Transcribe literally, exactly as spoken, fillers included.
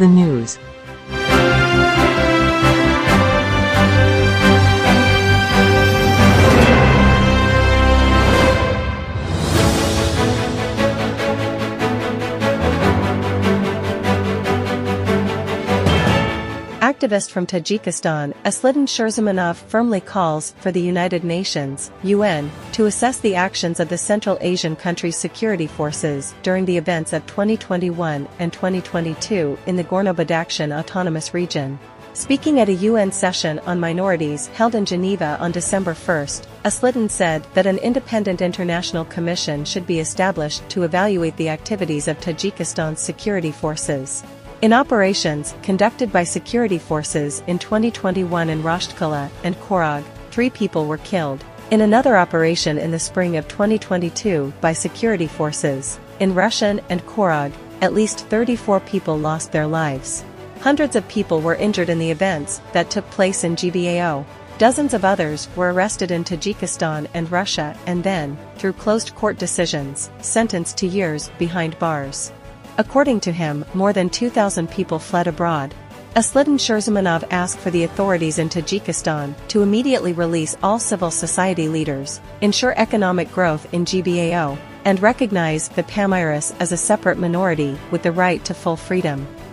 the news. Activist from Tajikistan, Asliddin Shurzamanov firmly calls for the United Nations, U N, to assess the actions of the Central Asian country's security forces during the events of twenty twenty-one and twenty twenty-two in the Gorno-Badakhshan Autonomous Region. Speaking at a U N session on minorities held in Geneva on December first, Asliddin said that an independent international commission should be established to evaluate the activities of Tajikistan's security forces. In operations conducted by security forces in twenty twenty-one in Rashtkala and Korog, three people were killed. In another operation in the spring of twenty twenty-two by security forces, in Rushen and Korog, at least thirty-four people lost their lives. Hundreds of people were injured in the events that took place in G B A O. Dozens of others were arrested in Tajikistan and Russia and then, through closed court decisions, sentenced to years behind bars. According to him, more than two thousand people fled abroad. Asliddin Shurzamanov asked for the authorities in Tajikistan to immediately release all civil society leaders, ensure economic growth in G B A O, and recognize the Pamiris as a separate minority with the right to full freedom.